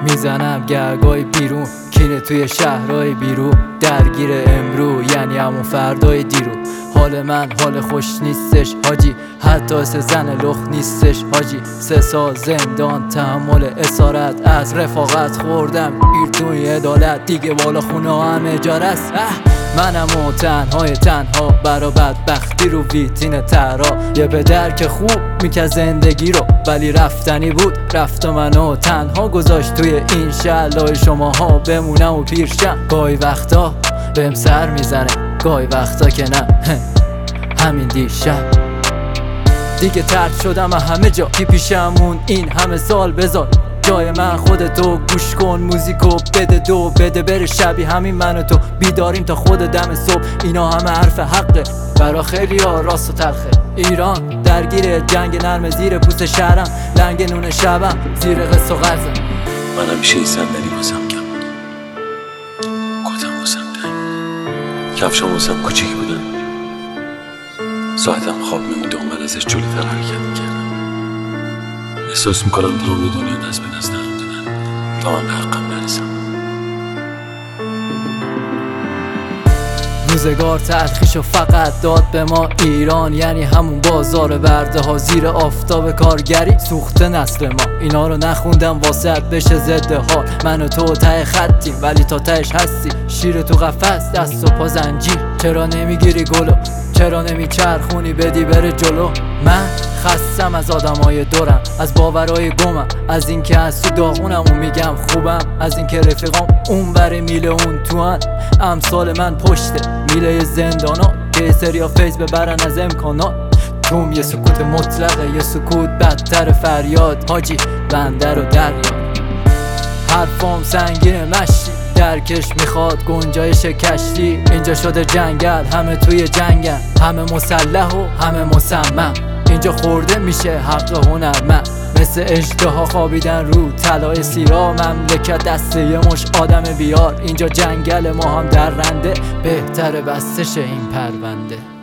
میزنم گرگای بیرون، کینه توی شهرهای بیرون، درگیر امرو یعنی همون فردای دیرو. حال من حال خوش نیستش حاجی، حتی زن لخ نیستش حاجی. 3 سال زندان تحمل اسارت، از رفاقت خوردم گیر توی عدالت، دیگه بالا خونه همه جارست. منم و تنها برا بدبختی رو ویتین ترا، یه پدر که خوب میکرد زندگی رو ولی رفتنی بود، رفت و منو تنها گذاشت توی این شهر. لای شماها بمونم و پیرشم، گاهی وقتا بهم سر میزنه، گاهی وقتا که نه. همین دیشب دیگه طرد شدم همه جا، کی پیشمون این همه سال بذار جای من خودتو گوش کن، موزیکو بده دو بده بره شبیه همین من و تو بیداریم تا خود دم صبح. اینا همه حرف حقه برا خیلی ها راست و تلخه. ایران درگیر جنگ نرم زیر پوست شهرم، لنگ نون شبم زیر قصه و غرزم. من همیشه این صندلی واسم کم بود، کتم واسم تنگ، کفشام واسم کوچیک بودن، ساعتم خواب میمونده و من ازش جلوتر حرکت میکردم. احساس میکنم تمام دنیا دست به دست دارم دادن تا من به حقم نرسم. روزگار تلخیشو فقط داد به ما ایران، یعنی همون بازار برده ها زیر آفتاب کارگری سوخته نسل ما. اینا رو نخوندم واسه بشه ضد حال، من و تو ته خطیم ولی تا تهش هستی شیر تو قفس دست و پا زنجیر. چرا نمیگیری گلو، چرا نمیچرخونی بدی بره جلو؟ من خستم از آدمای دورم، از باورای گمم، از اینکه از تو داغونم و میگم خوبم، از اینکه رفیقام اون بره میله اون تو هن. امثال من پشت میله زندانا که سریا فیض ببرن از امکانات. توم یه سکوت مطلقه، یه سکوت بدتر فریاد حاجی بنده رو دریا. حرفام سنگین مشتی درکش میخواد گنجایش کشتی، اینجا شده جنگل همه توی جنگن، همه مسلح و همه مصمم. اینجا خورده میشه حق هنرمند، مثل اژدها خوابیدن رو طلای سیرا. مملکت دست یه مش آدم بیار، اینجا جنگل ما هم درنده، بهتره بسته شه این پرونده.